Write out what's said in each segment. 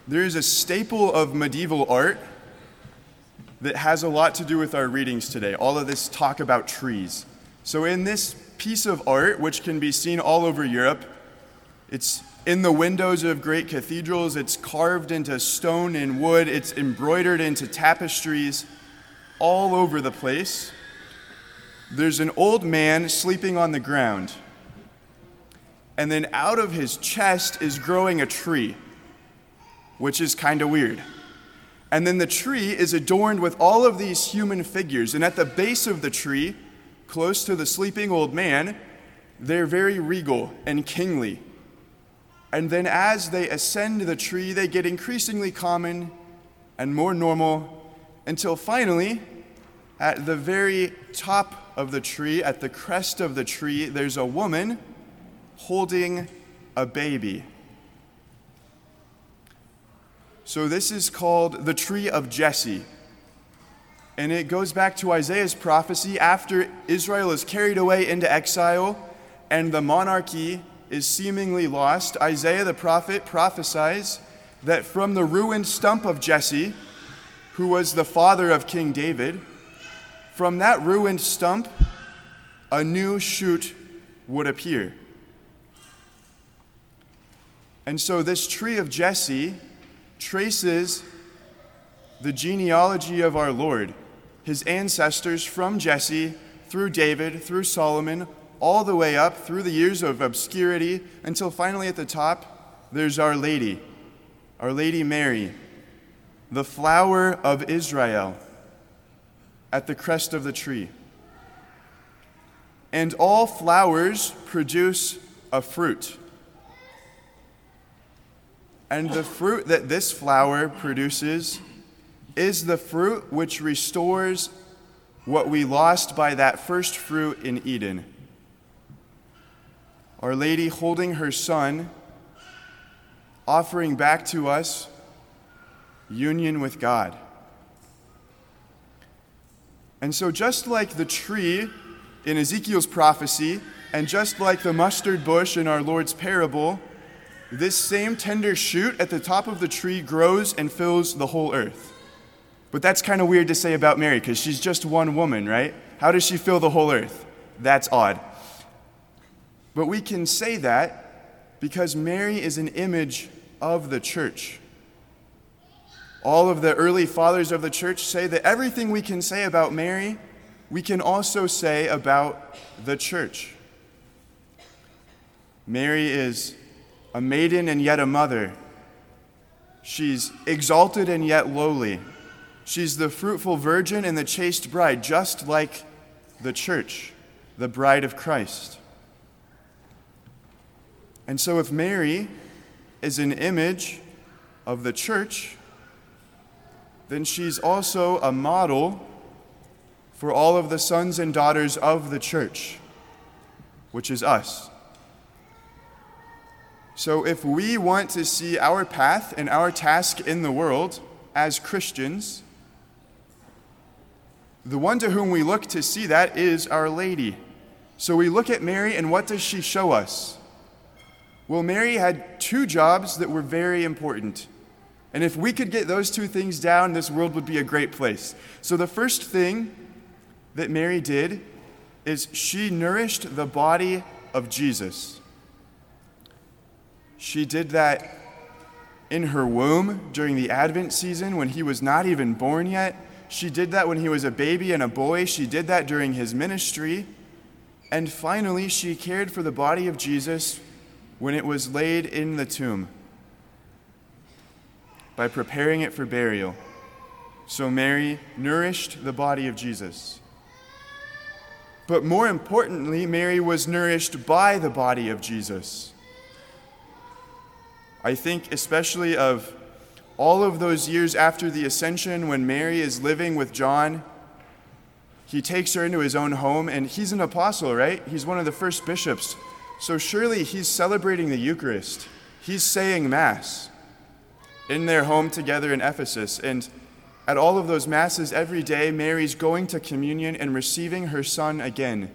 There is a staple of medieval art that has a lot to do with our readings today, all of this talk about trees. So in this piece of art, which can be seen all over Europe, it's in the windows of great cathedrals, it's carved into stone and wood, it's embroidered into tapestries all over the place. There's an old man sleeping on the ground, and then out of his chest is growing a tree, which is kind of weird. And then the tree is adorned with all of these human figures, and at the base of the tree, close to the sleeping old man, they're very regal and kingly. And then as they ascend the tree, they get increasingly common and more normal, until finally, at the very top of the tree, at the crest of the tree, there's a woman holding a baby. So this is called the Tree of Jesse. And it goes back to Isaiah's prophecy after Israel is carried away into exile and the monarchy is seemingly lost. Isaiah the prophet prophesies that from the ruined stump of Jesse, who was the father of King David, from that ruined stump, a new shoot would appear. And so this Tree of Jesse traces the genealogy of our Lord, his ancestors from Jesse, through David, through Solomon, all the way up through the years of obscurity, until finally at the top, there's Our Lady Mary, the flower of Israel, at the crest of the tree. And all flowers produce a fruit. And the fruit that this flower produces is the fruit which restores what we lost by that first fruit in Eden. Our Lady holding her Son, offering back to us union with God. And so just like the tree in Ezekiel's prophecy, and just like the mustard bush in our Lord's parable, this same tender shoot at the top of the tree grows and fills the whole earth. But that's kind of weird to say about Mary, because she's just one woman, right? How does she fill the whole earth? That's odd. But we can say that because Mary is an image of the church. All of the early fathers of the church say that everything we can say about Mary, we can also say about the church. Mary is a maiden and yet a mother. She's exalted and yet lowly. She's the fruitful virgin and the chaste bride, just like the church, the bride of Christ. And so if Mary is an image of the church, then she's also a model for all of the sons and daughters of the church, which is us. So if we want to see our path and our task in the world as Christians, the one to whom we look to see that is Our Lady. So we look at Mary, and what does she show us? Well, Mary had two jobs that were very important. And if we could get those two things down, this world would be a great place. So the first thing that Mary did is she nourished the body of Jesus. She did that in her womb during the Advent season when he was not even born yet. She did that when he was a baby and a boy. She did that during his ministry. And finally, she cared for the body of Jesus when it was laid in the tomb by preparing it for burial. So Mary nourished the body of Jesus. But more importantly, Mary was nourished by the body of Jesus. I think especially of all of those years after the ascension when Mary is living with John. He takes her into his own home, and he's an apostle, right? He's one of the first bishops. So surely he's celebrating the Eucharist. He's saying Mass in their home together in Ephesus. And at all of those Masses every day, Mary's going to communion and receiving her Son again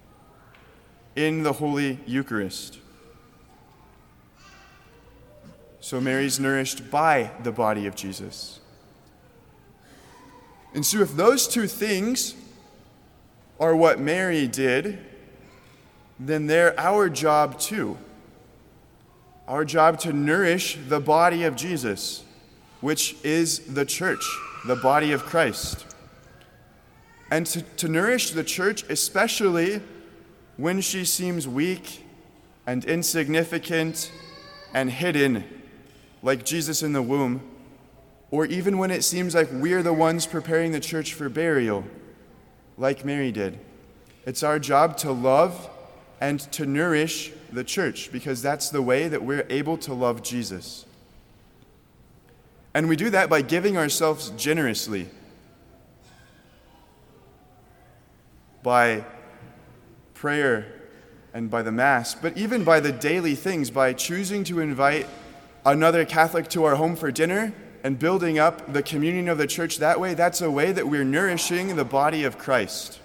in the Holy Eucharist. So Mary's nourished by the body of Jesus. And so if those two things are what Mary did, then they're our job too. Our job to nourish the body of Jesus, which is the church, the body of Christ. And to nourish the church, especially when she seems weak and insignificant and hidden, like Jesus in the womb, or even when it seems like we're the ones preparing the church for burial, like Mary did. It's our job to love and to nourish the church, because that's the way that we're able to love Jesus. And we do that by giving ourselves generously, by prayer and by the Mass, but even by the daily things, by choosing to invite another Catholic to our home for dinner and building up the communion of the church that way. That's a way that we're nourishing the body of Christ.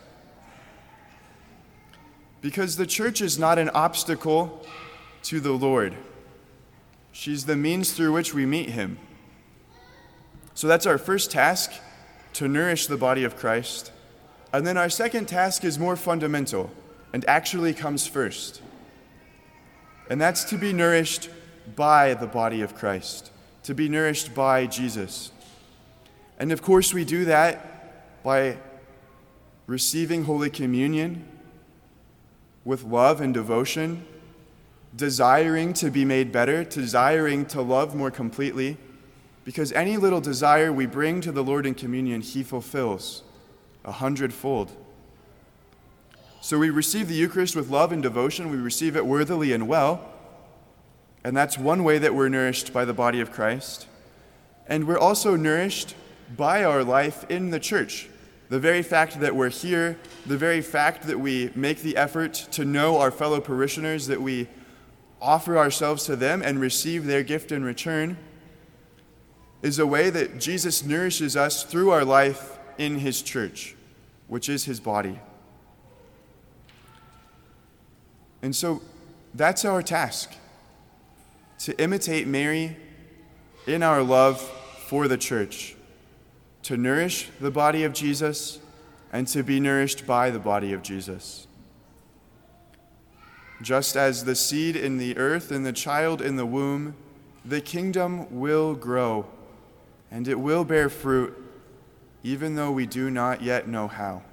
Because the church is not an obstacle to the Lord. She's the means through which we meet him. So that's our first task, to nourish the body of Christ. And then our second task is more fundamental and actually comes first. And that's to be nourished by the body of Christ, to be nourished by Jesus. And of course we do that by receiving Holy Communion with love and devotion, desiring to be made better, desiring to love more completely, because any little desire we bring to the Lord in communion, he fulfills 100-fold. So we receive the Eucharist with love and devotion, we receive it worthily and well, and that's one way that we're nourished by the body of Christ. And we're also nourished by our life in the church. The very fact that we're here, the very fact that we make the effort to know our fellow parishioners, that we offer ourselves to them and receive their gift in return, is a way that Jesus nourishes us through our life in his church, which is his body. And so that's our task, to imitate Mary in our love for the church, to nourish the body of Jesus and to be nourished by the body of Jesus. Just as the seed in the earth and the child in the womb, the kingdom will grow and it will bear fruit, even though we do not yet know how.